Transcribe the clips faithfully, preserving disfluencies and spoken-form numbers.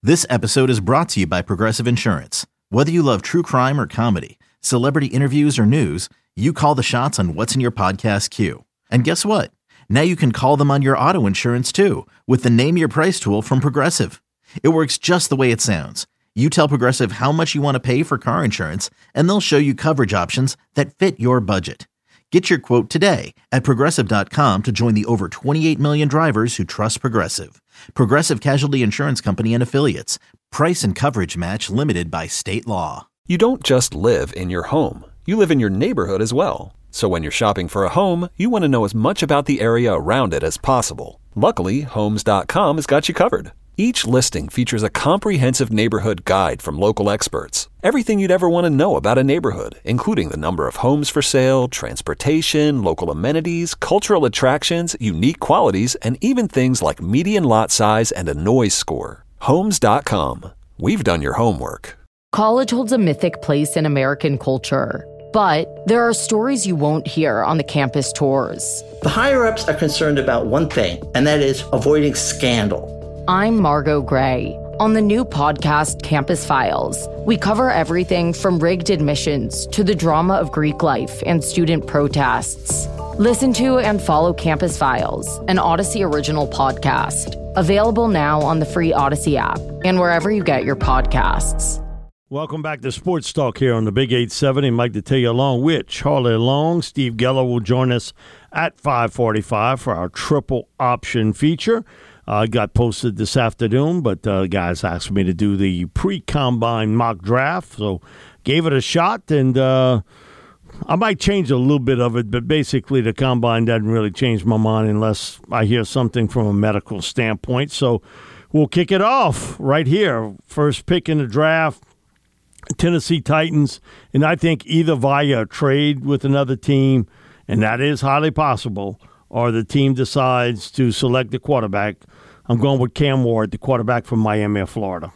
This episode is brought to you by Progressive Insurance. Whether you love true crime or comedy, celebrity interviews or news, you call the shots on what's in your podcast queue. And guess what? Now you can call them on your auto insurance too with the Name Your Price tool from Progressive. It works just the way it sounds. You tell Progressive how much you want to pay for car insurance, and they'll show you coverage options that fit your budget. Get your quote today at Progressive dot com to join the over twenty-eight million drivers who trust Progressive. Progressive Casualty Insurance Company and Affiliates. Price and coverage match limited by state law. You don't just live in your home. You live in your neighborhood as well. So when you're shopping for a home, you want to know as much about the area around it as possible. Luckily, Homes dot com has got you covered. Each listing features a comprehensive neighborhood guide from local experts. Everything you'd ever want to know about a neighborhood, including the number of homes for sale, transportation, local amenities, cultural attractions, unique qualities, and even things like median lot size and a noise score. Homes dot com. We've done your homework. College holds a mythic place in American culture, but there are stories you won't hear on the campus tours. The higher-ups are concerned about one thing, and that is avoiding scandal. I'm Margot Gray. On the new podcast, Campus Files, we cover everything from rigged admissions to the drama of Greek life and student protests. Listen to and follow Campus Files, an Odyssey original podcast. Available now on the free Odyssey app and wherever you get your podcasts. Welcome back to Sports Talk here on the Big eight seventy. Mike Detillier along with Charlie Long. Steve Geller will join us at five forty-five for our triple option feature. I uh, got posted this afternoon, but uh, guys asked me to do the pre-combine mock draft, so gave it a shot, and uh, I might change a little bit of it, but basically the combine doesn't really change my mind unless I hear something from a medical standpoint. So we'll kick it off right here. First pick in the draft, Tennessee Titans, and I think either via a trade with another team, and that is highly possible, or the team decides to select the quarterback. I'm going with Cam Ward, the quarterback from Miami of Florida.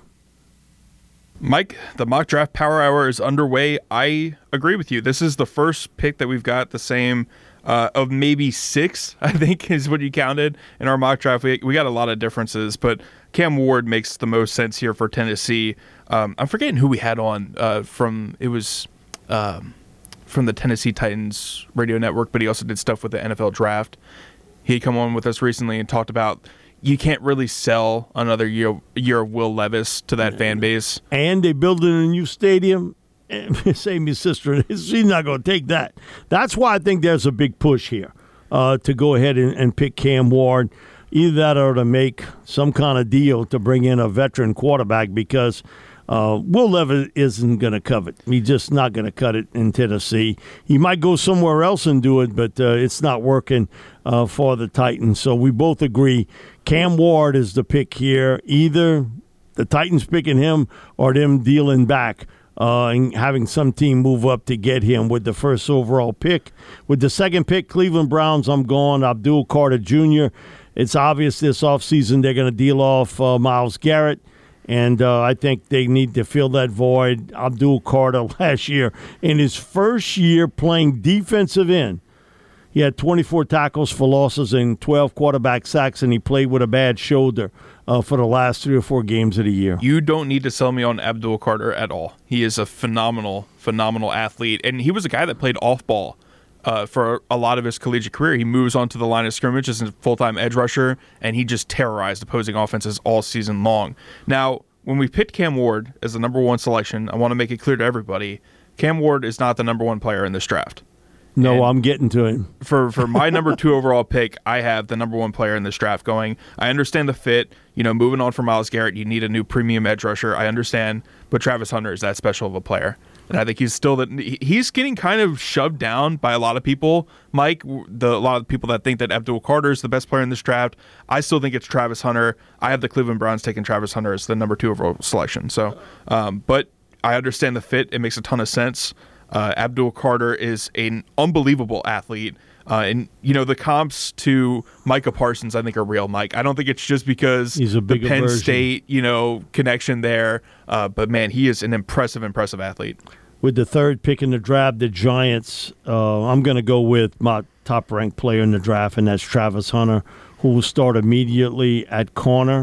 Mike, the mock draft power hour is underway. I agree with you. This is the first pick that we've got the same uh, of maybe six, I think is what you counted in our mock draft. We, we got a lot of differences, but Cam Ward makes the most sense here for Tennessee. Um, I'm forgetting who we had on uh, from, it was um, from the Tennessee Titans radio network, but he also did stuff with the N F L draft. He had come on with us recently and talked about you can't really sell another year year of Will Levis to that fan base. And they building a new stadium. Save me, sister. She's not going to take that. That's why I think there's a big push here uh, to go ahead and, and pick Cam Ward. Either that or to make some kind of deal to bring in a veteran quarterback because uh, Will Levis isn't going to cut it. He's just not going to cut it in Tennessee. He might go somewhere else and do it, but uh, it's not working uh, for the Titans. So we both agree Cam Ward is the pick here. Either the Titans picking him or them dealing back uh, and having some team move up to get him with the first overall pick. With the second pick, Cleveland Browns, I'm going Abdul Carter Junior It's obvious this offseason they're going to deal off uh, Myles Garrett, and uh, I think they need to fill that void. Abdul Carter last year, in his first year playing defensive end, he had twenty-four tackles for losses and twelve quarterback sacks, and he played with a bad shoulder uh, for the last three or four games of the year. You don't need to sell me on Abdul Carter at all. He is a phenomenal, phenomenal athlete, and he was a guy that played off-ball uh, for a lot of his collegiate career. He moves onto the line of scrimmage as a full-time edge rusher, and he just terrorized opposing offenses all season long. Now, when we picked Cam Ward as the number one selection, I want to make it clear to everybody, Cam Ward is not the number one player in this draft. No, and I'm getting to him. For for my number two overall pick, I have the number one player in this draft going. I understand the fit. You know, moving on from Myles Garrett, you need a new premium edge rusher. I understand. But Travis Hunter is that special of a player. And I think he's still that he's getting kind of shoved down by a lot of people, Mike. The a lot of people that think that Abdul Carter is the best player in this draft. I still think it's Travis Hunter. I have the Cleveland Browns taking Travis Hunter as the number two overall selection. So, um, but I understand the fit. It makes a ton of sense. Uh, Abdul Carter is an unbelievable athlete. Uh, and, you know, the comps to Micah Parsons, I think, are real, Mike. I don't think it's just because He's a the Penn version. State, you know, connection there. Uh, but, man, he is an impressive, impressive athlete. With the third pick in the draft, the Giants, uh, I'm going to go with my top-ranked player in the draft, and that's Travis Hunter, who will start immediately at corner.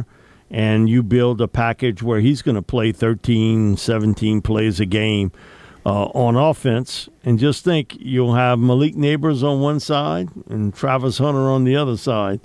and you build a package where he's going to play thirteen, seventeen plays a game uh, on offense. And just think, you'll have Malik Neighbors on one side and Travis Hunter on the other side.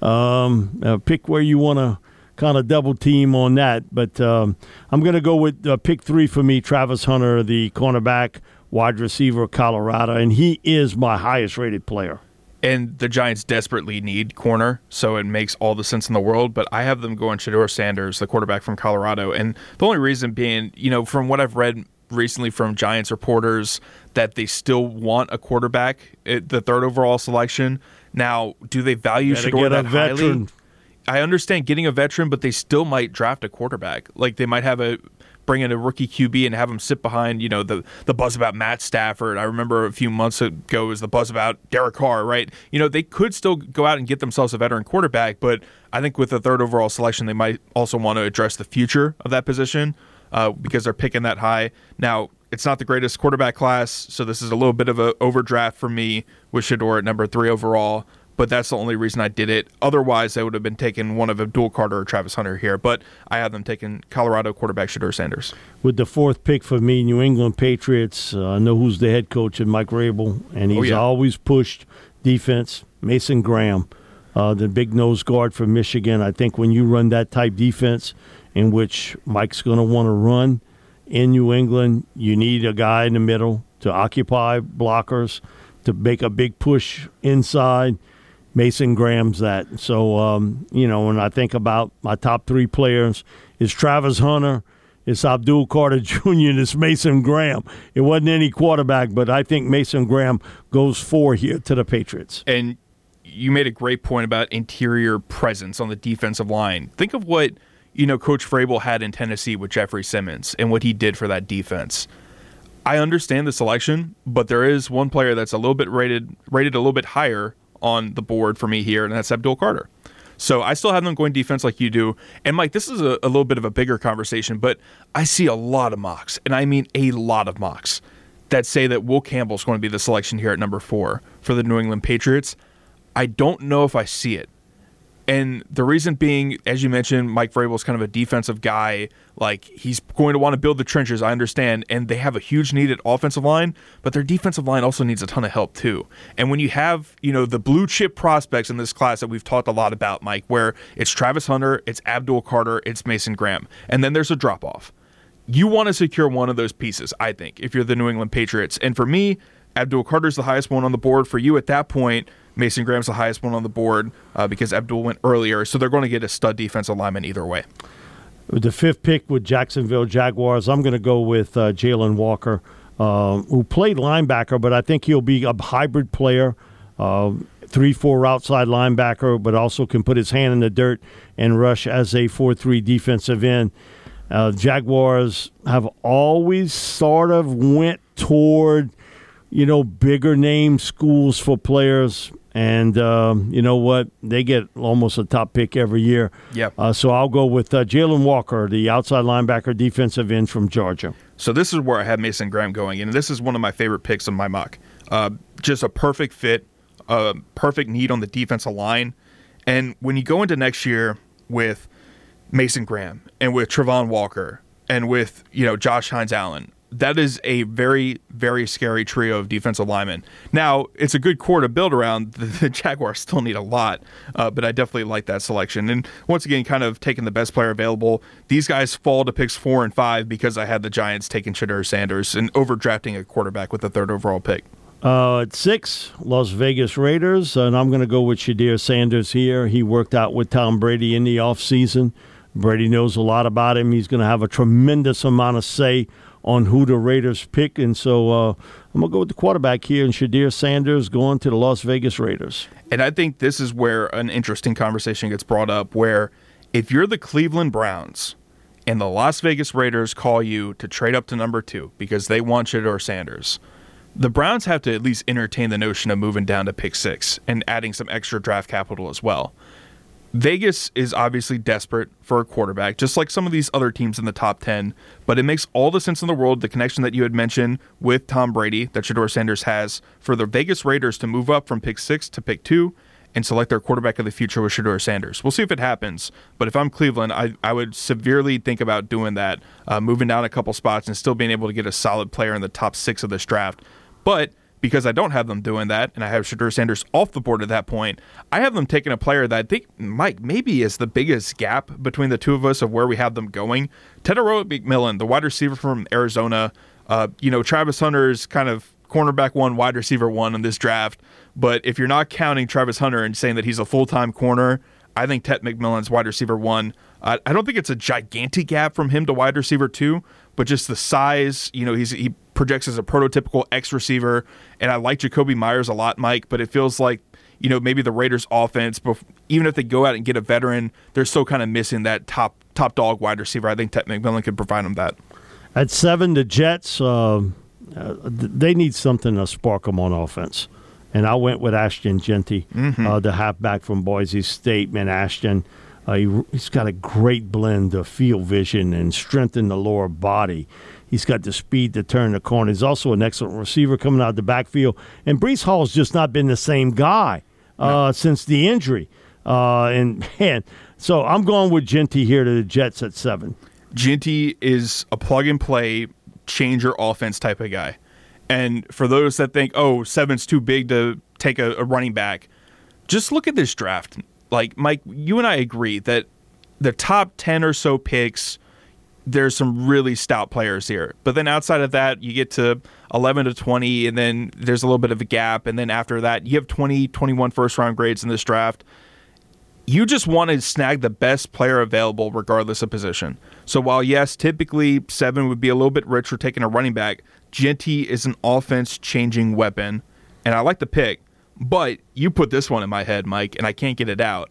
Um, uh, pick where you want to kind of double team on that. But um, I'm going to go with uh, pick three for me, Travis Hunter, the cornerback, wide receiver, Colorado, and he is my highest rated player. And the Giants desperately need corner, so it makes all the sense in the world. But I have them going Shedeur Sanders, the quarterback from Colorado. And the only reason being, you know, from what I've read recently from Giants reporters, that they still want a quarterback at the third overall selection. Now, do they value Shedeur that highly? I understand getting a veteran, but they still might draft a quarterback. Like, they might have a bring in a rookie Q B and have him sit behind, you know, the the buzz about Matt Stafford. I remember a few months ago was the buzz about Derek Carr, right? You know, they could still go out and get themselves a veteran quarterback, but I think with the third overall selection, they might also want to address the future of that position uh, because they're picking that high. Now, it's not the greatest quarterback class, so this is a little bit of an overdraft for me with Shedeur at number three overall. But that's the only reason I did it. Otherwise, I would have been taking one of Abdul Carter or Travis Hunter here. But I have them taking Colorado quarterback Shedeur Sanders. With the fourth pick for me, New England Patriots, uh, I know who's the head coach, and Mike Rabel, and he's oh, yeah. always pushed defense. Mason Graham, uh, the big nose guard from Michigan. I think when you run that type defense in which Mike's going to want to run in New England, you need a guy in the middle to occupy blockers, to make a big push inside. Mason Graham's that. So, um, you know, when I think about my top three players, it's Travis Hunter, it's Abdul Carter Junior, and it's Mason Graham. It wasn't any quarterback, but I think Mason Graham goes four here to the Patriots. And you made a great point about interior presence on the defensive line. Think of what, you know, Coach Vrabel had in Tennessee with Jeffrey Simmons and what he did for that defense. I understand the selection, but there is one player that's a little bit rated rated a little bit higher on the board for me here, and that's Abdul Carter. So I still have them going defense like you do. And, Mike, this is a, a little bit of a bigger conversation, but I see a lot of mocks, and I mean a lot of mocks, that say that Will Campbell's going to be the selection here at number four for the New England Patriots. I don't know if I see it. And the reason being, as you mentioned, Mike Vrabel is kind of a defensive guy. Like, he's going to want to build the trenches, I understand, and they have a huge need at offensive line, but their defensive line also needs a ton of help too. And when you have, you know, the blue chip prospects in this class that we've talked a lot about, Mike, where it's Travis Hunter, it's Abdul Carter, it's Mason Graham, and then there's a drop-off. You want to secure one of those pieces, I think, if you're the New England Patriots. And for me, Abdul Carter's the highest one on the board. For you at that point, Mason Graham's the highest one on the board uh, because Abdul went earlier, so they're going to get a stud defensive lineman either way. With the fifth pick with Jacksonville Jaguars, I'm going to go with uh, Jalen Walker, uh, who played linebacker, but I think he'll be a hybrid player, uh, three four outside linebacker, but also can put his hand in the dirt and rush as a four three defensive end. Uh, Jaguars have always sort of went toward, you know, bigger name schools for players. And um, you know what? They get almost a top pick every year. Yep. Uh, so I'll go with uh, Jalen Walker, the outside linebacker, defensive end from Georgia. So this is where I have Mason Graham going, and this is one of my favorite picks in my mock. Uh, just a perfect fit, a perfect need on the defensive line. And when you go into next year with Mason Graham and with Travon Walker and with, you know, Josh Hines-Allen, that is a very, very scary trio of defensive linemen. Now, it's a good core to build around. The, the Jaguars still need a lot, uh, but I definitely like that selection. And once again, kind of taking the best player available. These guys fall to picks four and five because I had the Giants taking Shedeur Sanders and overdrafting a quarterback with the third overall pick. Uh, at six, Las Vegas Raiders, and I'm going to go with Shedeur Sanders here. He worked out with Tom Brady in the offseason. Brady knows a lot about him. He's going to have a tremendous amount of say on who the Raiders pick. And so uh, I'm going to go with the quarterback here, and Shedeur Sanders going to the Las Vegas Raiders. And I think this is where an interesting conversation gets brought up, where if you're the Cleveland Browns and the Las Vegas Raiders call you to trade up to number two because they want Shedeur Sanders, the Browns have to at least entertain the notion of moving down to pick six and adding some extra draft capital as well. Vegas is obviously desperate for a quarterback, just like some of these other teams in the top ten, but it makes all the sense in the world, the connection that you had mentioned with Tom Brady that Shedeur Sanders has, for the Vegas Raiders to move up from pick six to pick two and select their quarterback of the future with Shedeur Sanders. We'll see if it happens, but if I'm Cleveland, I, I would severely think about doing that, uh, moving down a couple spots and still being able to get a solid player in the top six of this draft. But because I don't have them doing that, and I have Shedeur Sanders off the board at that point, I have them taking a player that I think, Mike, maybe is the biggest gap between the two of us of where we have them going. Teteroa McMillan, the wide receiver from Arizona. Uh, you know, Travis Hunter's kind of cornerback one, wide receiver one in this draft. But if you're not counting Travis Hunter and saying that he's a full-time corner, I think Tet McMillan's wide receiver one. Uh, I don't think it's a gigantic gap from him to wide receiver two, but just the size, you know, he's he projects as a prototypical X receiver, and I like Jacoby Myers a lot, Mike, but it feels like, you know, maybe the Raiders offense, even if they go out and get a veteran, they're still kind of missing that top top dog wide receiver. I think Tet McMillan could provide them that. At seven, the Jets, uh, uh, they need something to spark them on offense. And I went with Ashton Jeanty, mm-hmm. uh, the halfback from Boise State. Man, Ashton, uh, he, he's got a great blend of field vision and strength in the lower body. He's got the speed to turn the corner. He's also an excellent receiver coming out of the backfield. And Breece Hall's just not been the same guy uh, no. since the injury. Uh, and, man, so I'm going with Jeanty here to the Jets at seven. Jeanty is a plug-and-play, change-your offense type of guy. And for those that think, oh, seven's too big to take a, a running back, just look at this draft. Like, Mike, you and I agree that the top ten or so picks, there's some really stout players here. But then outside of that, you get to eleven to twenty, and then there's a little bit of a gap. And then after that, you have twenty, twenty-one first-round grades in this draft. You just want to snag the best player available regardless of position. So while, yes, typically seven would be a little bit rich for taking a running back, Jeanty is an offense-changing weapon, and I like the pick. But you put this one in my head, Mike, and I can't get it out.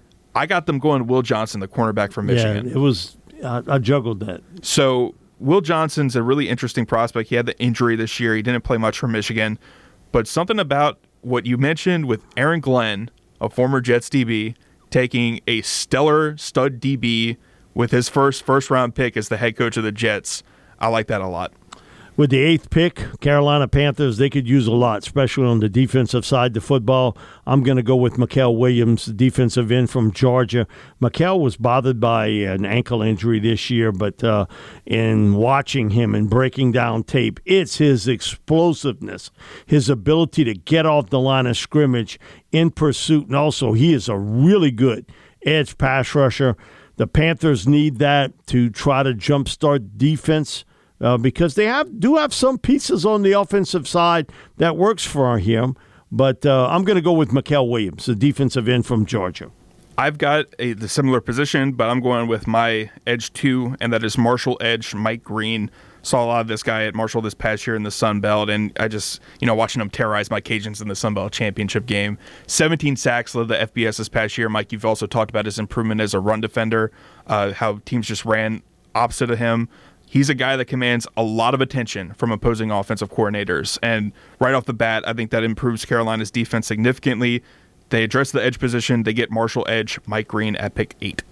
I got them going Will Johnson, the cornerback from Michigan. Yeah, it was uh, – I juggled that. So Will Johnson's a really interesting prospect. He had the injury this year. He didn't play much for Michigan. But something about what you mentioned with Aaron Glenn, a former Jets D B, taking a stellar stud D B with his first first-round pick as the head coach of the Jets, I like that a lot. With the eighth pick, Carolina Panthers, they could use a lot, especially on the defensive side of the football. I'm going to go with Mykel Williams, the defensive end from Georgia. Mykel was bothered by an ankle injury this year, but uh, in watching him and breaking down tape, it's his explosiveness, his ability to get off the line of scrimmage in pursuit, and also he is a really good edge pass rusher. The Panthers need that to try to jumpstart defense. Uh, because they have do have some pieces on the offensive side that works for him. But uh, I'm going to go with Mykel Williams, the defensive end from Georgia. I've got a the similar position, but I'm going with my edge two, and that is Marshall edge Mike Green. Saw a lot of this guy at Marshall this past year in the Sun Belt, and I just, you know, watching him terrorize my Cajuns in the Sun Belt championship game. seventeen sacks led the F B S this past year. Mike, you've also talked about his improvement as a run defender, uh, how teams just ran opposite of him. He's a guy that commands a lot of attention from opposing offensive coordinators. And right off the bat, I think that improves Carolina's defense significantly. They address the edge position. They get Marshall edge, Mike Green at pick eight.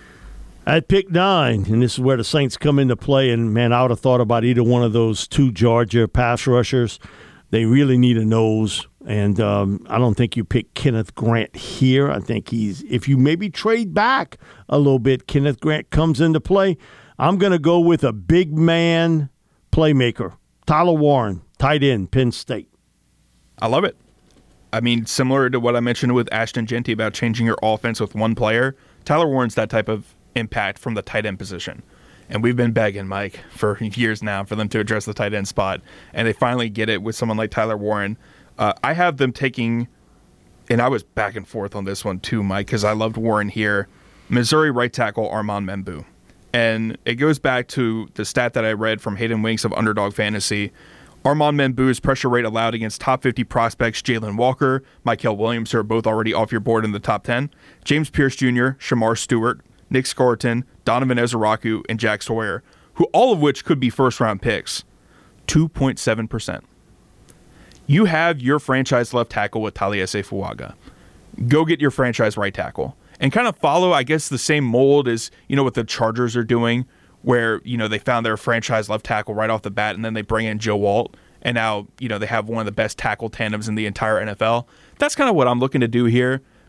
At pick nine, and this is where the Saints come into play, and, man, I would have thought about either one of those two Georgia pass rushers. They really need a nose, and um, I don't think you pick Kenneth Grant here. I think he's – if you maybe trade back a little bit, Kenneth Grant comes into play. I'm going to go with a big man playmaker, Tyler Warren, tight end, Penn State. I love it. I mean, similar to what I mentioned with Ashton Jeanty about changing your offense with one player, Tyler Warren's that type of impact from the tight end position. And we've been begging, Mike, for years now for them to address the tight end spot. And they finally get it with someone like Tyler Warren. Uh, I have them taking, and I was back and forth on this one too, Mike, because I loved Warren here, Missouri right tackle Armand Membou. And it goes back to the stat that I read from Hayden Winks of Underdog Fantasy. Armand Membou's pressure rate allowed against top fifty prospects Jalen Walker, Mykel Williams, who are both already off your board in the top ten, James Pierce Junior, Shamar Stewart, Nick Scourton, Donovan Ezeraku, and Jack Sawyer, who all of which could be first-round picks, two point seven percent. You have your franchise left tackle with Taliese Fuaga. Go get your franchise right tackle. And kind of follow, I guess, the same mold as, you know, what the Chargers are doing, where, you know, they found their franchise left tackle right off the bat, and then they bring in Joe Alt, and now, you know, they have one of the best tackle tandems in the entire N F L. That's kind of what I'm looking to do here.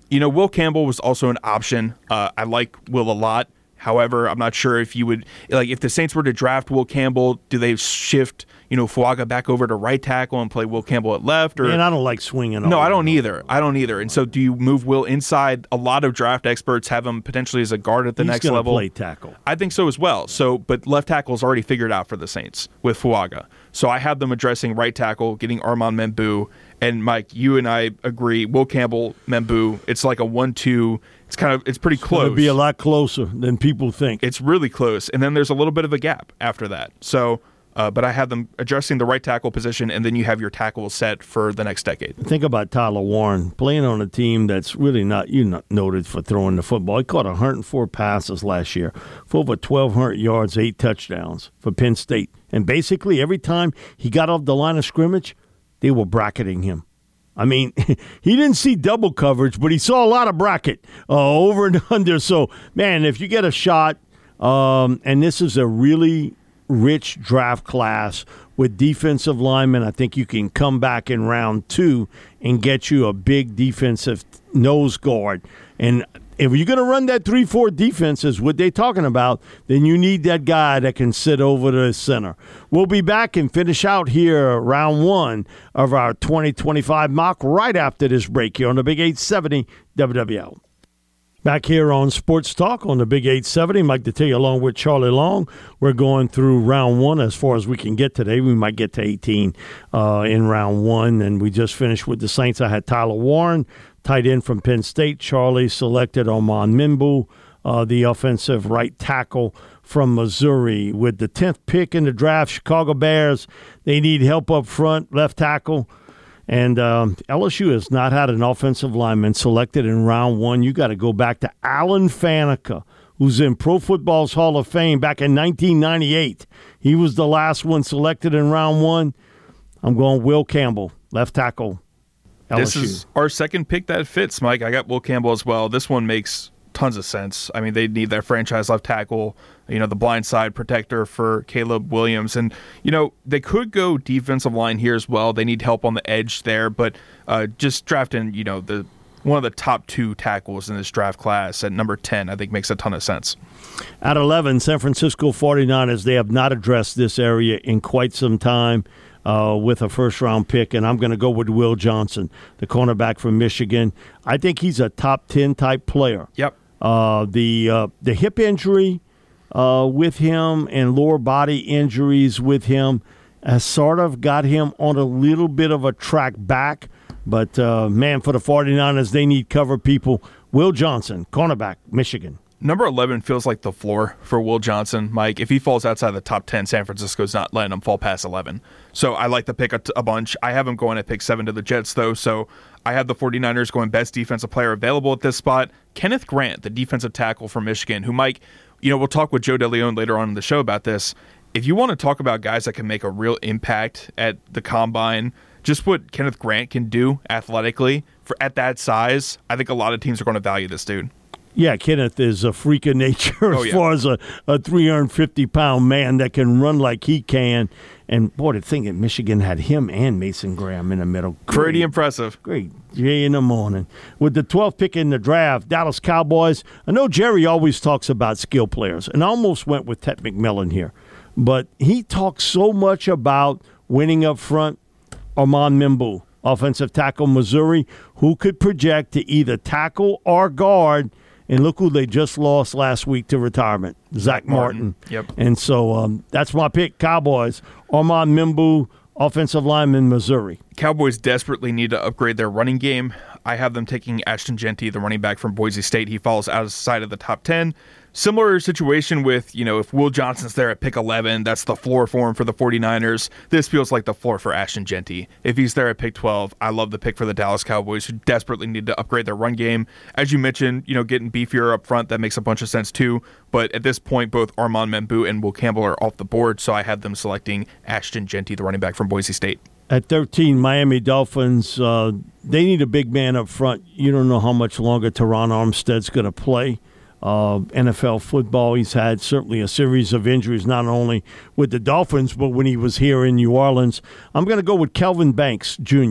You know, Will Campbell was also an option. Uh, I like Will a lot. However, I'm not sure if you would, like, if the Saints were to draft Will Campbell, do they shift, you know, Fuaga back over to right tackle and play Will Campbell at left? Or And I don't like swinging. No, over. I don't either. I don't either. And so do you move Will inside? A lot of draft experts have him potentially as a guard at the He's next gonna level. play tackle. I think so as well. So, but left tackle is already figured out for the Saints with Fuaga. So I have them addressing right tackle, getting Armand Membu. And Mike, you and I agree. Will Campbell, Membu. It's like a one-two. It's kind of it's pretty close. It'll be a lot closer than people think. It's really close, and then there's a little bit of a gap after that. So, uh, but I have them addressing the right tackle position, and then you have your tackle set for the next decade. Think about Tyler Warren playing on a team that's really not you not noted for throwing the football. He caught one hundred four passes last year for over twelve hundred yards, eight touchdowns for Penn State. And basically every time he got off the line of scrimmage, they were bracketing him. I mean, he didn't see double coverage, but he saw a lot of bracket uh, over and under. So, man, if you get a shot, um, and this is a really rich draft class with defensive linemen, I think you can come back in round two and get you a big defensive nose guard. And if you're going to run that three four defense, is what they're talking about, then you need that guy that can sit over the center. We'll be back and finish out here round one of our twenty twenty-five mock right after this break here on the Big eight seventy W W L. Back here on Sports Talk on the Big eight seventy, Mike Detillier along with Charlie Long. We're going through round one as far as we can get today. We might get to eighteen uh, in round one, and we just finished with the Saints. I had Tyler Warren, tight end from Penn State. Charlie selected Armand Membu, uh, the offensive right tackle from Missouri. With the tenth pick in the draft, Chicago Bears, they need help up front, left tackle. And um, L S U has not had an offensive lineman selected in round one. You got to go back to Alan Faneca, who's in Pro Football's Hall of Fame back in nineteen ninety-eight. He was the last one selected in round one. I'm going Will Campbell, left tackle, L S U. This is our second pick that fits, Mike. I got Will Campbell as well. This one makes tons of sense. I mean, they need their franchise left tackle, you know, the blind side protector for Caleb Williams. And, you know, they could go defensive line here as well. They need help on the edge there, but uh, just drafting, you know, the one of the top two tackles in this draft class at number ten, I think makes a ton of sense. At eleven, San Francisco forty-niners, they have not addressed this area in quite some time. Uh, with a first-round pick, and I'm going to go with Will Johnson, the cornerback from Michigan. I think he's a top ten type player. Yep. Uh, the uh, the hip injury uh, with him and lower body injuries with him has sort of got him on a little bit of a track back. But, uh, man, for the forty-niners, they need cover people. Will Johnson, cornerback, Michigan. Number eleven feels like the floor for Will Johnson, Mike. If he falls outside the top ten, San Francisco's not letting him fall past eleven. So I like the pick a, t- a bunch. I have him going at pick seven to the Jets, though. So I have the forty-niners going best defensive player available at this spot. Kenneth Grant, the defensive tackle from Michigan, who, Mike, you know, we'll talk with Joe DeLeon later on in the show about this. If you want to talk about guys that can make a real impact at the combine, just what Kenneth Grant can do athletically for at that size, I think a lot of teams are going to value this dude. Yeah, Kenneth is a freak of nature as oh, yeah. far as a, a three hundred fifty pound man that can run like he can. And, boy, to think that Michigan had him and Mason Graham in the middle. Great, Pretty impressive. Great day in the morning. With the twelfth pick in the draft, Dallas Cowboys. I know Jerry always talks about skill players, and I almost went with Ted McMillan here. But he talks so much about winning up front. Armand Membu, offensive tackle, Missouri, who could project to either tackle or guard. And look who they just lost last week to retirement, Zach Martin. Martin. Yep. And so um, that's my pick, Cowboys. Armand Membu, offensive lineman, Missouri. Cowboys desperately need to upgrade their running game. I have them taking Ashton Jeanty, the running back from Boise State. He falls outside of the top ten. Similar situation with, you know, if Will Johnson's there at pick eleven, that's the floor for him for the forty-niners. This feels like the floor for Ashton Jeanty. If he's there at pick twelve, I love the pick for the Dallas Cowboys, who desperately need to upgrade their run game. As you mentioned, you know, getting beefier up front, that makes a bunch of sense too. But at this point, both Armand Membu and Will Campbell are off the board, so I have them selecting Ashton Jeanty, the running back from Boise State. At thirteen, Miami Dolphins, uh, they need a big man up front. You don't know how much longer Teron Armstead's going to play. Uh, N F L football, he's had certainly a series of injuries, not only with the Dolphins, but when he was here in New Orleans. I'm going to go with Kelvin Banks, Junior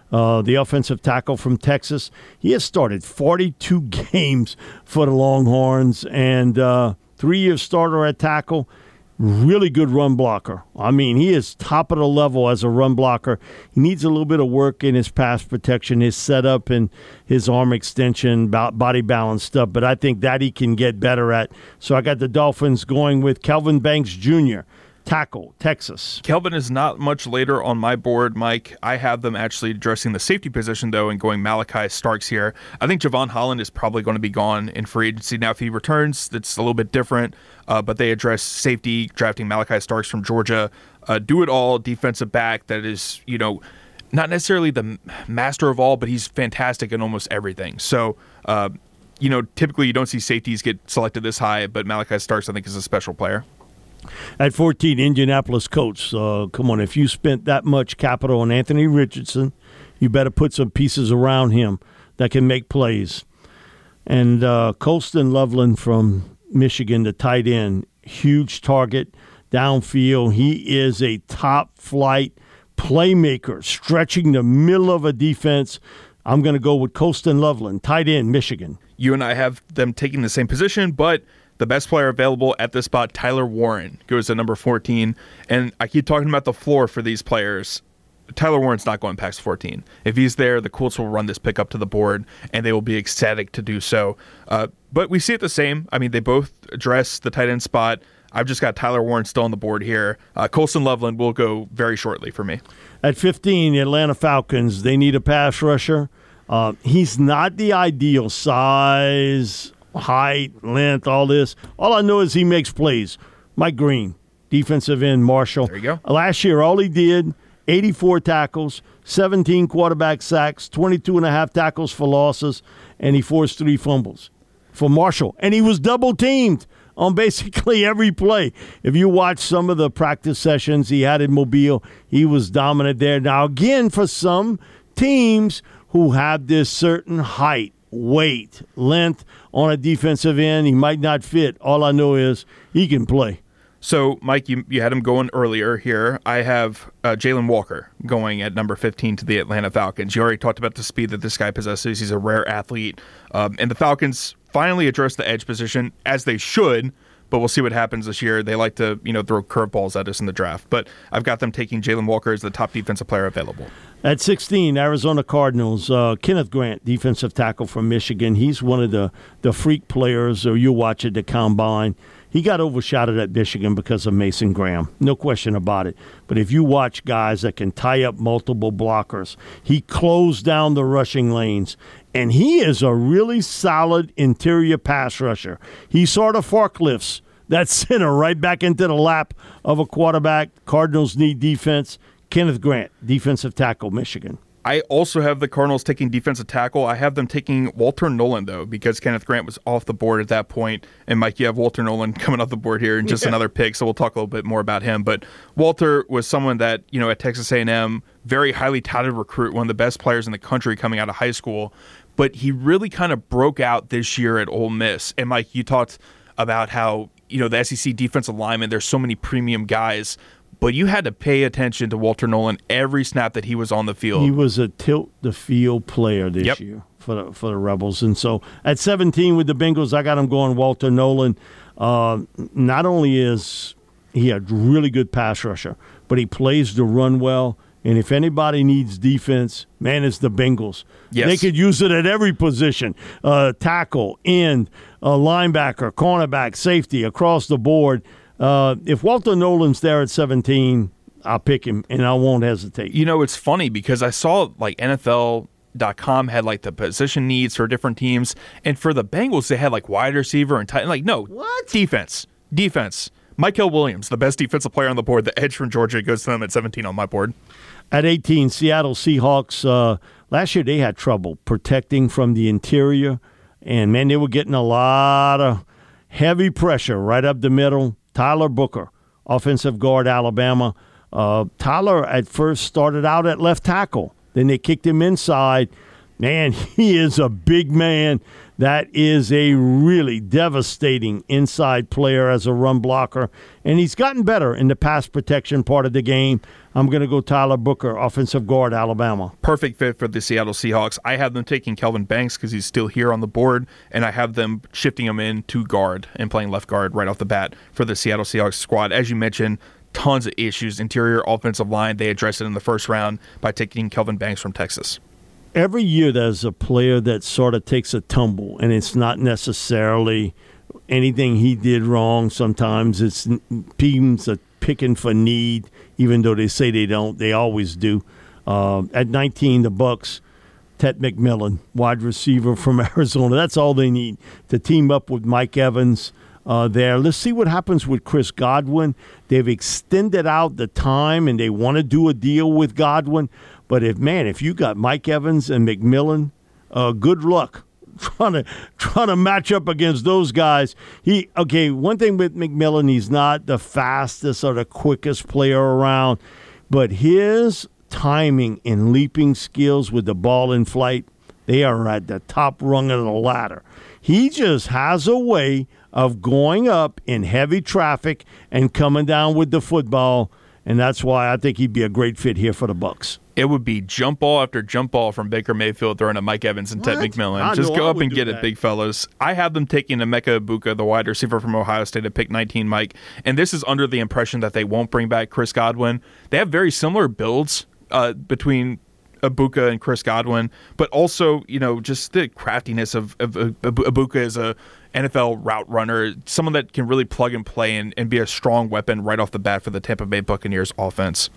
uh, the offensive tackle from Texas. He has started forty-two games for the Longhorns and uh, three-year starter at tackle. Really good run blocker. I mean, he is top of the level as a run blocker. He needs a little bit of work in his pass protection, his setup, and his arm extension, body balance stuff. But I think that he can get better at. So I got the Dolphins going with Kelvin Banks Junior, tackle, Texas. Kelvin is not much later on my board, Mike. I have them actually addressing the safety position, though, and going Malachi Starks here. I think Javon Holland is probably going to be gone in free agency. Now, if he returns, that's a little bit different, uh, but they address safety, drafting Malachi Starks from Georgia. Uh, do-it-all defensive back that is, you know, not necessarily the master of all, but he's fantastic in almost everything. So, uh, you know, typically you don't see safeties get selected this high, but Malachi Starks, I think, is a special player. At fourteen, Indianapolis Colts. Uh, come on, if you spent that much capital on Anthony Richardson, you better put some pieces around him that can make plays. And uh, Colston Loveland from Michigan, the tight end, huge target downfield. He is a top-flight playmaker, stretching the middle of a defense. I'm going to go with Colston Loveland, tight end, Michigan. You and I have them taking the same position, but the best player available at this spot, Tyler Warren, goes to number fourteen. And I keep talking about the floor for these players. Tyler Warren's not going past fourteen. If he's there, the Colts will run this pick up to the board, and they will be ecstatic to do so. Uh, but we see it the same. I mean, they both address the tight end spot. I've just got Tyler Warren still on the board here. Uh, Colston Loveland will go very shortly for me. At fifteen, the Atlanta Falcons, they need a pass rusher. Uh, he's not the ideal size, height, length, all this. All I know is he makes plays. Mike Green, defensive end, Marshall. There you go. Last year, all he did, eighty-four tackles, seventeen quarterback sacks, twenty-two and a half tackles for losses, and he forced three fumbles for Marshall. And he was double-teamed on basically every play. If you watch some of the practice sessions he had in Mobile, he was dominant there. Now, again, for some teams who have this certain height, weight, length on a defensive end, he might not fit. All I know is he can play. So, Mike, you, you had him going earlier here. I have uh, Jalen Walker going at number fifteen to the Atlanta Falcons. You already talked about the speed that this guy possesses. He's a rare athlete. Um, and the Falcons finally addressed the edge position, as they should, but we'll see what happens this year. They like to, you know, throw curveballs at us in the draft. But I've got them taking Jalen Walker as the top defensive player available. At sixteen, Arizona Cardinals, uh, Kenneth Grant, defensive tackle from Michigan. He's one of the, the freak players, or you watch at the combine. He got overshadowed at Michigan because of Mason Graham. No question about it. But if you watch guys that can tie up multiple blockers, he closed down the rushing lanes. And he is a really solid interior pass rusher. He sort of forklifts that center right back into the lap of a quarterback. Cardinals need defense. Kenneth Grant, defensive tackle, Michigan. I also have the Cardinals taking defensive tackle. I have them taking Walter Nolan, though, because Kenneth Grant was off the board at that point. And, Mike, you have Walter Nolan coming off the board here and just yeah. another pick, so we'll talk a little bit more about him. But Walter was someone that, you know, at Texas A and M, very highly touted recruit, one of the best players in the country coming out of high school. But he really kind of broke out this year at Ole Miss. And, Mike, you talked about how, you know, the S E C defensive linemen, there's so many premium guys. But you had to pay attention to Walter Nolan every snap that he was on the field. He was a tilt-the-field player this yep. year for the, for the Rebels. And so at seventeen with the Bengals, I got him going Walter Nolan. Uh, not only is he a really good pass rusher, but he plays the run well. And if anybody needs defense, man, it's the Bengals. Yes. They could use it at every position, uh, tackle, end, uh, linebacker, cornerback, safety, across the board. Uh, if Walter Nolan's there at seventeen, I'll pick him, and I won't hesitate. You know, it's funny because I saw, like, N F L dot com had, like, the position needs for different teams, and for the Bengals, they had, like, wide receiver and tight end. Like, no, what? Defense. Defense. Michael Williams, the best defensive player on the board, the edge from Georgia, goes to them at seventeen on my board. At eighteen, Seattle Seahawks. Uh, last year, they had trouble protecting from the interior, and, man, they were getting a lot of heavy pressure right up the middle. Tyler Booker, offensive guard, Alabama. Uh, Tyler at first started out at left tackle. Then they kicked him inside. Man, he is a big man. That is a really devastating inside player as a run blocker, and he's gotten better in the pass protection part of the game. I'm going to go Tyler Booker, offensive guard, Alabama. Perfect fit for the Seattle Seahawks. I have them taking Kelvin Banks because he's still here on the board, and I have them shifting him in to guard and playing left guard right off the bat for the Seattle Seahawks squad. As you mentioned, tons of issues. Interior offensive line, they addressed it in the first round by taking Kelvin Banks from Texas. Every year there's a player that sort of takes a tumble, and it's not necessarily anything he did wrong. Sometimes it's teams are picking for need, even though they say they don't. They always do. Uh, at nineteen, the Bucks, Ted McMillan, wide receiver from Arizona. That's all they need to team up with Mike Evans uh, there. Let's see what happens with Chris Godwin. They've extended out the time, and they want to do a deal with Godwin. But if man, if you got Mike Evans and McMillan, uh, good luck trying to trying to match up against those guys. He okay. One thing with McMillan, he's not the fastest or the quickest player around, but his timing and leaping skills with the ball in flight, they are at the top rung of the ladder. He just has a way of going up in heavy traffic and coming down with the football, and that's why I think he'd be a great fit here for the Bucs. It would be jump ball after jump ball from Baker Mayfield throwing to Mike Evans and Ted McMillan. I Just know go I up would and do get that. it, big fellas. I have them taking Emeka Ibuka, the wide receiver from Ohio State, at pick nineteen, Mike. And this is under the impression that they won't bring back Chris Godwin. They have very similar builds uh, between Ibuka and Chris Godwin, but also, you know, just the craftiness of, of, of Ibuka as a N F L route runner, someone that can really plug and play and, and be a strong weapon right off the bat for the Tampa Bay Buccaneers offense.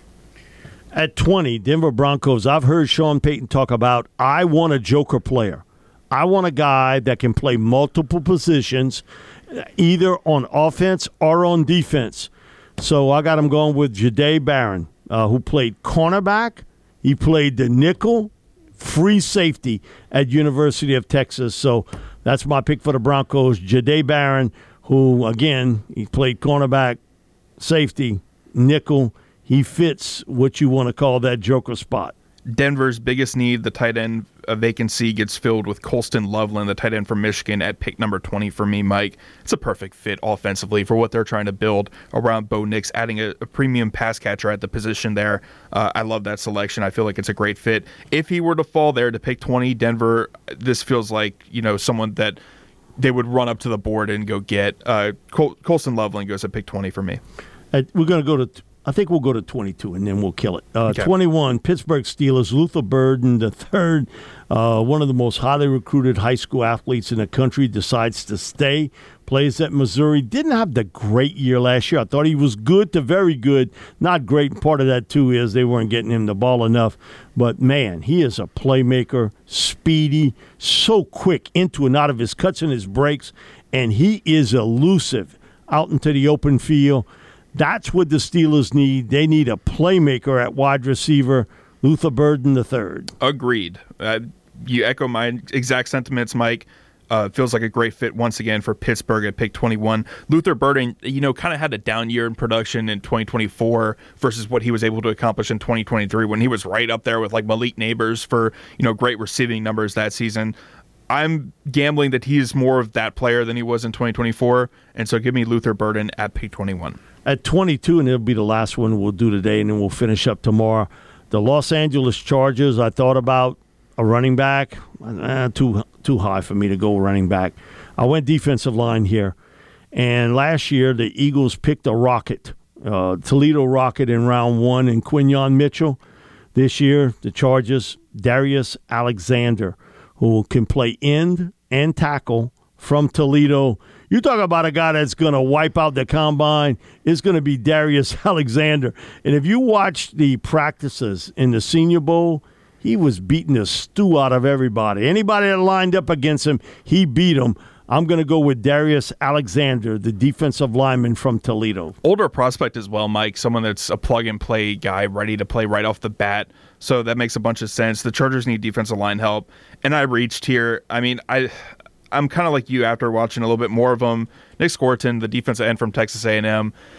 At twenty, Denver Broncos, I've heard Sean Payton talk about, I want a joker player. I want a guy that can play multiple positions, either on offense or on defense. So I got him going with Jahdae Barron, uh, who played cornerback. He played the nickel, free safety at University of Texas. So that's my pick for the Broncos, Jahdae Barron, who, again, he played cornerback, safety, nickel. He fits what you want to call that joker spot. Denver's biggest need, the tight end uh, vacancy, gets filled with Colston Loveland, the tight end from Michigan, at pick number twenty for me, Mike. It's a perfect fit offensively for what they're trying to build around Bo Nix, adding a, a premium pass catcher at the position there. Uh, I love that selection. I feel like it's a great fit. If he were to fall there to pick twenty, Denver, this feels like, you know, someone that they would run up to the board and go get. Uh, Col- Colston Loveland goes at pick twenty for me. Uh, we're going to go to... T- I think we'll go to twenty-two, and then we'll kill it. Uh, Okay. twenty-one, Pittsburgh Steelers, Luther Burden the third, uh, one of the most highly recruited high school athletes in the country, decides to stay, plays at Missouri. Didn't have the great year last year. I thought he was good to very good, not great. Part of that, too, is they weren't getting him the ball enough. But, man, he is a playmaker, speedy, so quick into and out of his cuts and his breaks, and he is elusive out into the open field. That's what the Steelers need. They need a playmaker at wide receiver, Luther Burden the third. Agreed. Uh, you echo my exact sentiments, Mike. Uh, feels like a great fit once again for Pittsburgh at pick twenty-one. Luther Burden, you know, kind of had a down year in production in twenty twenty-four versus what he was able to accomplish in twenty twenty-three when he was right up there with like Malik Neighbors for, you know, great receiving numbers that season. I'm gambling that he's more of that player than he was in twenty twenty-four, and so give me Luther Burden at pick twenty-one. At twenty-two, and it'll be the last one we'll do today, and then we'll finish up tomorrow. The Los Angeles Chargers, I thought about a running back. Eh, too too high for me to go running back. I went defensive line here. And last year, the Eagles picked a Rocket, uh, Toledo Rocket in round one, and Quinyon Mitchell. This year, the Chargers, Darius Alexander, who can play end and tackle from Toledo. You talk about a guy that's going to wipe out the combine, it's going to be Darius Alexander. And if you watch the practices in the Senior Bowl, he was beating the stew out of everybody. Anybody that lined up against him, he beat them. I'm going to go with Darius Alexander, the defensive lineman from Toledo. Older prospect as well, Mike, someone that's a plug-and-play guy ready to play right off the bat. So that makes a bunch of sense. The Chargers need defensive line help. And I reached here. I mean, I... I'm kind of like you after watching a little bit more of them. Nick Scorton, the defensive end from Texas A and M,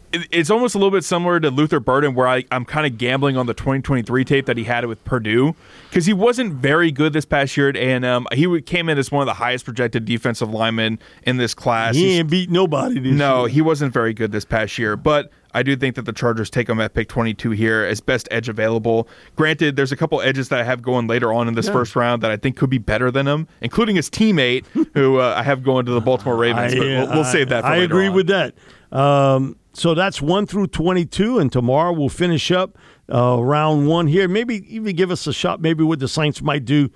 It's almost a little bit similar to Luther Burden, where I, I'm kind of gambling on the twenty twenty-three tape that he had with Purdue, because he wasn't very good this past year at A and M. He came in as one of the highest projected defensive linemen in this class. He He's, ain't beat nobody this No, year. he wasn't very good this past year, but I do think that the Chargers take him at pick twenty-two here as best edge available. Granted, there's a couple edges that I have going later on in this yeah. first round that I think could be better than him, including his teammate, who uh, I have going to the Baltimore Ravens, I, but we'll, we'll save that for I later agree on. with that. Um, so that's one through twenty-two, and tomorrow we'll finish up uh, round one here. Maybe even give us a shot, maybe what the Saints might do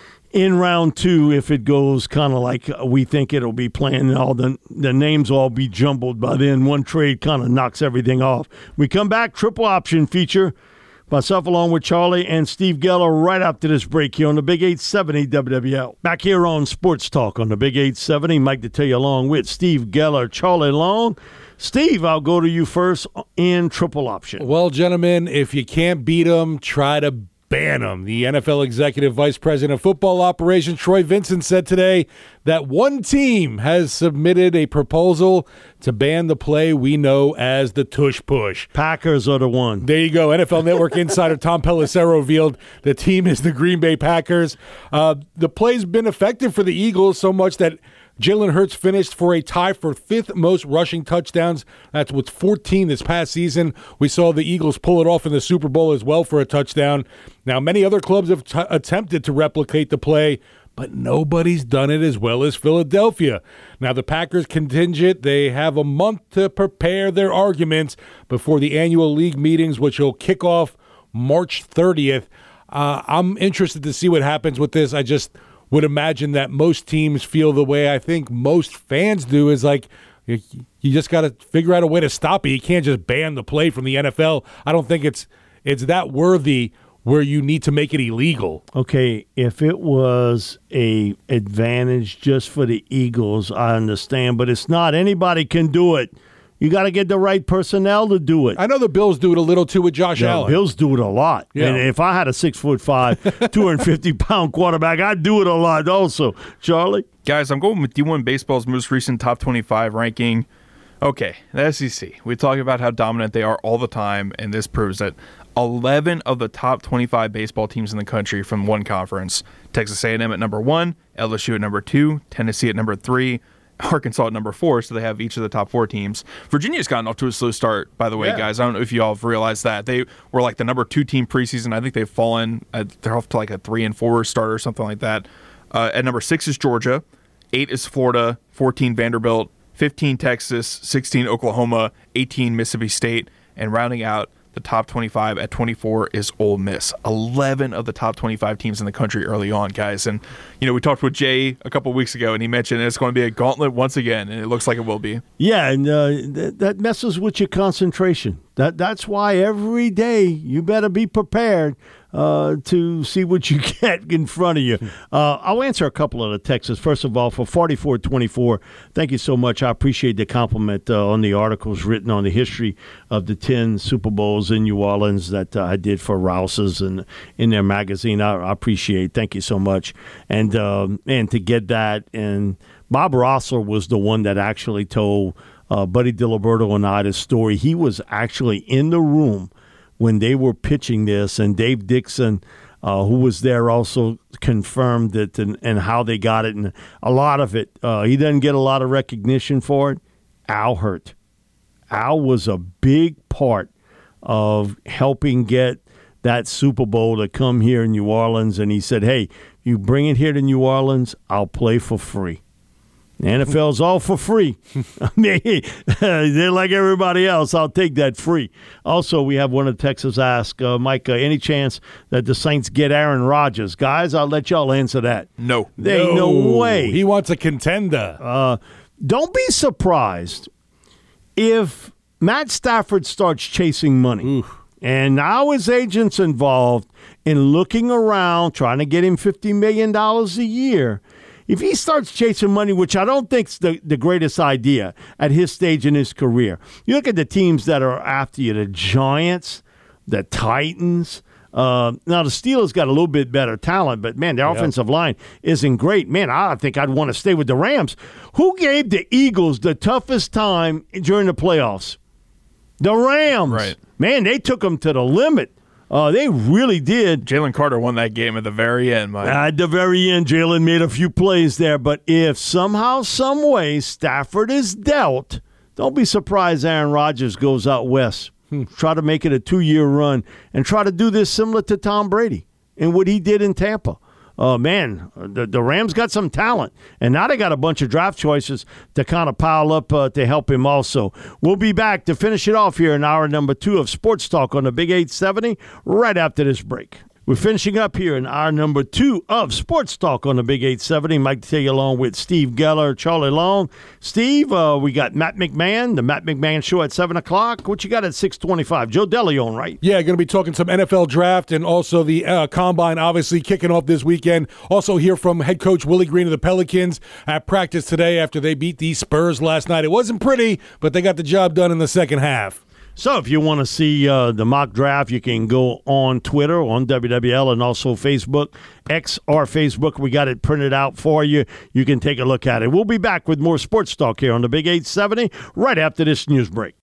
in round two if it goes kind of like we think it'll be playing. All the, the names will all be jumbled by then. One trade kind of knocks everything off. We come back, triple option feature. Myself along with Charlie and Steve Geller right after this break here on the Big eight seventy W W L. Back here on Sports Talk on the Big eight seventy. Mike to tell you along with Steve Geller, Charlie Long. Steve, I'll go to you first in triple option. Well, gentlemen, if you can't beat them, try to ban them. The N F L Executive Vice President of Football Operations, Troy Vincent, said today that one team has submitted a proposal to ban the play we know as the tush push. Packers are the one. There you go. N F L Network insider Tom Pelissero revealed the team is the Green Bay Packers. Uh, the play's been effective for the Eagles so much that Jalen Hurts finished for a tie for fifth most rushing touchdowns. That's with fourteen this past season. We saw the Eagles pull it off in the Super Bowl as well for a touchdown. Now, many other clubs have t- attempted to replicate the play, but nobody's done it as well as Philadelphia. Now, the Packers contingent, they have a month to prepare their arguments before the annual league meetings, which will kick off March thirtieth. Uh, I'm interested to see what happens with this. I just would imagine that most teams feel the way I think most fans do, is like you, you just got to figure out a way to stop it. You can't just ban the play from the N F L. I don't think it's it's that worthy where you need to make it illegal. Okay, if it was a advantage just for the Eagles, I understand, but it's not. Anybody can do it. You got to get the right personnel to do it. I know the Bills do it a little too with Josh yeah, Allen. Bills do it a lot. Yeah. And if I had a six foot five, two hundred fifty pound quarterback, I'd do it a lot also. Charlie? Guys, I'm going with D one Baseball's most recent top twenty-five ranking. Okay, the S E C. We talk about how dominant they are all the time, and this proves that eleven of the top twenty-five baseball teams in the country from one conference. Texas A and M at number one, L S U at number two, Tennessee at number three, Arkansas at number four, so they have each of the top four teams. Virginia's gotten off to a slow start, by the way, yeah. guys. I don't know if you all have realized that. They were like the number two team preseason. I think they've fallen. At, they're off to like a three and four start or something like that. Uh, at number six is Georgia. Eight is Florida. fourteen Vanderbilt. fifteen Texas. sixteen Oklahoma. eighteen Mississippi State. And rounding out the top twenty-five at twenty-four is Ole Miss. eleven of the top twenty-five teams in the country early on, guys. And, you know, we talked with Jay a couple weeks ago, and he mentioned it's going to be a gauntlet once again, and it looks like it will be. Yeah, and uh, th- that messes with your concentration. That That's why every day you better be prepared uh, to see what you get in front of you. Uh, I'll answer a couple of the texts. First of all, for forty-four twenty-four, thank you so much. I appreciate the compliment uh, on the articles written on the history of the ten Super Bowls in New Orleans that uh, I did for Rouse's and in their magazine. I, I appreciate it. Thank you so much. And, um, and to get that, and Bob Rossler was the one that actually told uh, Buddy Diliberto and I the story. He was actually in the room when they were pitching this, and Dave Dixon, uh, who was there, also confirmed it and, and how they got it. And a lot of it, uh, he doesn't get a lot of recognition for it. Al Hirt. Al was a big part of helping get that Super Bowl to come here in New Orleans. And he said, hey, you bring it here to New Orleans, I'll play for free. The N F L's all for free. I mean, they're like everybody else. I'll take that free. Also, we have one of the Texans ask, uh, Mike, uh, any chance that the Saints get Aaron Rodgers? Guys, I'll let y'all answer that. No. There ain't no, no way. He wants a contender. Uh, don't be surprised if Matt Stafford starts chasing money. Oof. And now his agent's involved in looking around, trying to get him fifty million dollars a year. If he starts chasing money, which I don't think's the, the greatest idea at his stage in his career. You look at the teams that are after you, the Giants, the Titans. Uh, now, the Steelers got a little bit better talent, but, man, their yep. offensive line isn't great. Man, I think I'd want to stay with the Rams. Who gave the Eagles the toughest time during the playoffs? The Rams. Right. Man, they took them to the limit. Uh, they really did. Jalen Carter won that game at the very end, Mike. At the very end, Jalen made a few plays there. But if somehow, some way, Stafford is dealt, don't be surprised Aaron Rodgers goes out west. Hmm. Try to make it a two-year run and try to do this similar to Tom Brady and what he did in Tampa. Uh, man, the, the Rams got some talent, and now they got a bunch of draft choices to kind of pile up uh, to help him also. We'll be back to finish it off here in hour number two of Sports Talk on the Big eight seventy right after this break. We're finishing up here in hour number two of Sports Talk on the Big eight seventy. Mike to take you along with Steve Geller, Charlie Long. Steve, uh, we got Matt McMahon, the Matt McMahon Show at seven o'clock. What you got at six twenty-five? Joe DeLeon, right? Yeah, going to be talking some N F L draft and also the uh, Combine, obviously, kicking off this weekend. Also hear from head coach Willie Green of the Pelicans at practice today after they beat the Spurs last night. It wasn't pretty, but they got the job done in the second half. So if you want to see uh, the mock draft, you can go on Twitter, on W W L, and also Facebook, X or Facebook. We got it printed out for you. You can take a look at it. We'll be back with more Sports Talk here on the Big eight seventy right after this news break.